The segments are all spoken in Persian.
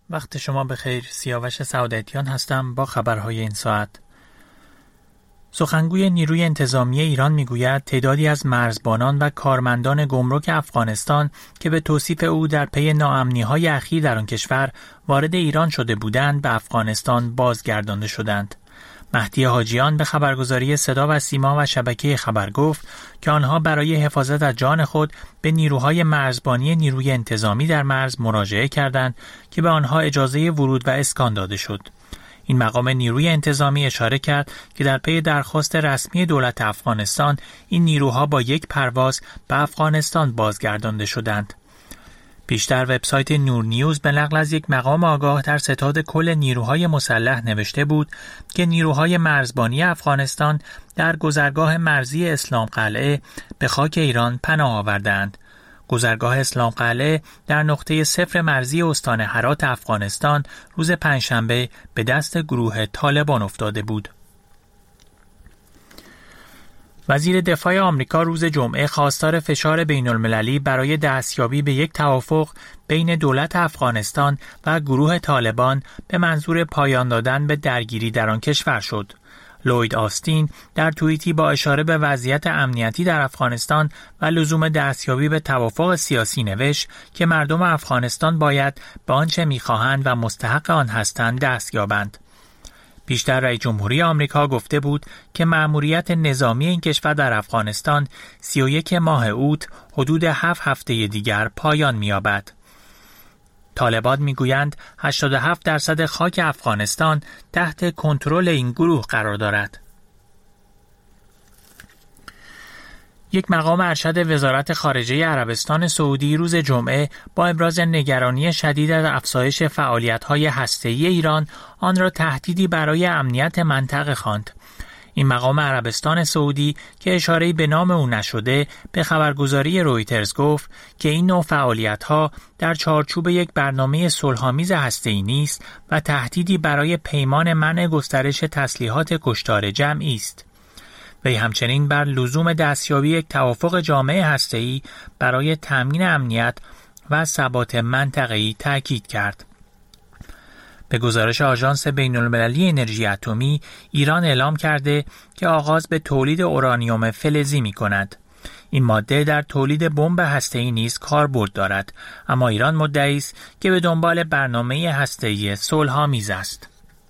وقت شما بخیر. سیاوش سعادتیان هستم با خبرهای این ساعت. سخنگوی نیروی انتظامی ایران میگوید تعدادی از مرزبانان و کارمندان گمرک افغانستان که به توصیف او در پی ناامنی‌های اخیر در آن کشور وارد ایران شده بودند به افغانستان بازگردانده شدند. مهدی حاجیان به خبرگزاری صدا و سیما و شبکه خبر گفت که آنها برای حفاظت از جان خود به نیروهای مرزبانی نیروی انتظامی در مرز مراجعه کردند که به آنها اجازه ورود و اسکان داده شد. این مقام نیروی انتظامی اشاره کرد که در پی درخواست رسمی دولت افغانستان این نیروها با یک پرواز به افغانستان بازگردانده شدند. پیشتر وبسایت نور نیوز به نقل از یک مقام آگاه در ستاد کل نیروهای مسلح نوشته بود که نیروهای مرزبانی افغانستان در گذرگاه مرزی اسلام قلعه به خاک ایران پناه آوردند. گذرگاه اسلام قلعه در نقطه صفر مرزی استان هرات افغانستان روز پنجشنبه به دست گروه طالبان افتاده بود. وزیر دفاع آمریکا روز جمعه خواستار فشار بین‌المللی برای دستیابی به یک توافق بین دولت افغانستان و گروه طالبان به منظور پایان دادن به درگیری در آن کشور شد. لوید آستین در توییتی با اشاره به وضعیت امنیتی در افغانستان و لزوم دستیابی به توافق سیاسی نوشت که مردم افغانستان باید به آنچه می‌خواهند و مستحق آن هستند دست یابند. پیشتر رئیس جمهوری آمریکا گفته بود که مأموریت نظامی این کشور در افغانستان 31 ماه اوت حدود 7 هفته دیگر پایان می‌یابد. طالبان میگویند 87% خاک افغانستان تحت کنترل این گروه قرار دارد. یک مقام ارشد وزارت خارجه عربستان سعودی روز جمعه با ابراز نگرانی شدید از افزایش فعالیت‌های هسته‌ای ایران آن را تهدیدی برای امنیت منطقه خواند. این مقام عربستان سعودی که اشاره‌ای به نام او نشده به خبرگزاری رویترز گفت که این نوع فعالیت‌ها در چارچوب یک برنامه صلح‌آمیز هسته‌ای نیست و تهدیدی برای پیمان منع گسترش تسلیحات کشتار جمعی است. وی همچنین بر لزوم دستیابی یک توافق جامع هسته‌ای برای تأمین امنیت و ثبات منطقه‌ای تاکید کرد. به گزارش آژانس بین‌المللی انرژی اتمی، ایران اعلام کرده که آغاز به تولید اورانیوم فلزی می‌کند. این ماده در تولید بمب هسته‌ای نیز کاربرد دارد، اما ایران مدعی است که به دنبال برنامه هسته‌ای صلح‌آمیز است.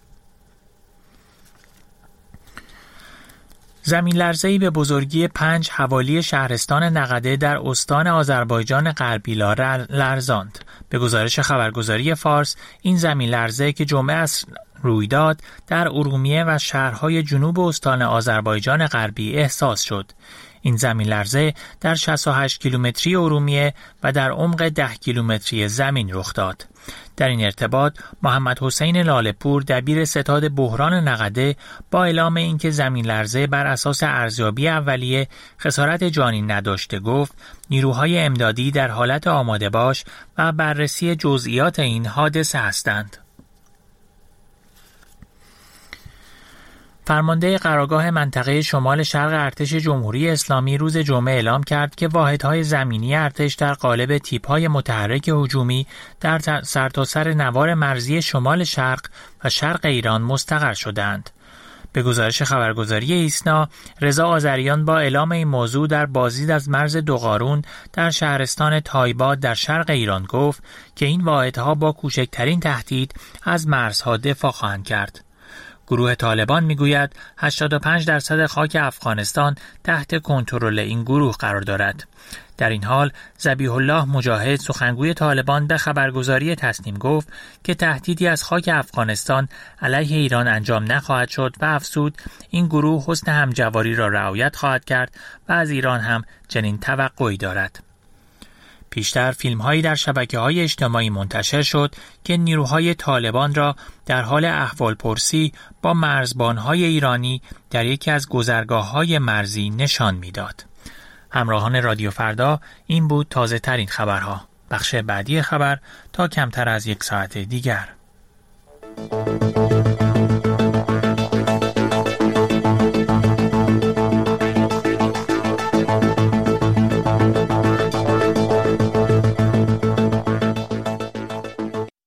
زمین لرزه‌ای به بزرگی 5 حوالی شهرستان نقده در استان آذربایجان غربی لرزاند. به گزارش خبرگزاری فارس، این زمین لرزه که جمعه است روی داد در ارومیه و شهرهای جنوب استان آذربایجان غربی احساس شد. این زمین لرزه در 68 کیلومتری ارومیه و در عمق 10 کیلومتری زمین رخ داد. در این ارتباط محمد حسین لاله‌پور دبیر ستاد بحران نقده با اعلام اینکه زمین لرزه بر اساس ارزیابی اولیه خسارت جانی نداشته گفت نیروهای امدادی در حالت آماده باش و بررسی جزئیات این حادثه هستند. فرمانده قرارگاه منطقه شمال شرق ارتش جمهوری اسلامی روز جمعه اعلام کرد که واحدهای زمینی ارتش در قالب تیپ‌های متحرک هجومی در سرتاسر نوار مرزی شمال شرق و شرق ایران مستقر شدند. به گزارش خبرگزاری ایسنا، رضا آذریان با اعلام این موضوع در بازدید از مرز دوقارون در شهرستان تایباد در شرق ایران گفت که این واحدها با کوچکترین تهدید از مرزها دفاع خواهند کرد. گروه طالبان میگوید 85% خاک افغانستان تحت کنترل این گروه قرار دارد. در این حال ذبیح الله مجاهد سخنگوی طالبان به خبرگزاری تسنیم گفت که تهدیدی از خاک افغانستان علیه ایران انجام نخواهد شد و افزود این گروه حسن همجواری را رعایت خواهد کرد و از ایران هم چنین توقعی دارد. پیشتر فیلم‌هایی در شبکه‌های اجتماعی منتشر شد که نیروهای طالبان را در حال احوالپرسی با مرزبان‌های ایرانی در یکی از گذرگاه‌های مرزی نشان می‌داد. همراهان رادیو فردا، این بود تازه‌ترین خبرها. بخش بعدی خبر تا کمتر از یک ساعت دیگر.